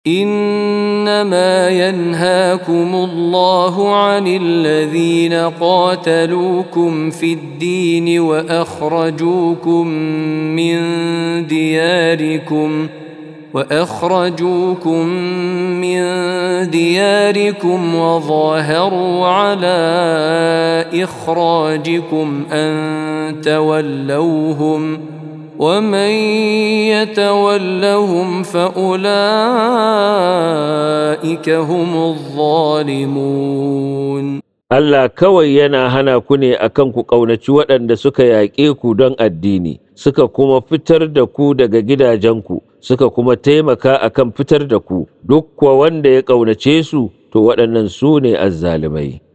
إنما ينهاكم الله عن الذين قاتلوكم في الدين وأخرجوكم من دياركم وظاهروا على إخراجكم أن تولوهم ومن يتولهم فأولئك هم الظالمون. Allah kawai yana hana ku ne akan ku ƙaunaci waɗanda suka yaƙe ku don addini, suka kuma fitar da ku daga gidajenku, suka kuma taimaka akan fitar da ku, duk kuwa wanda ya ƙaunace su, to waɗannan su ne azzalimai.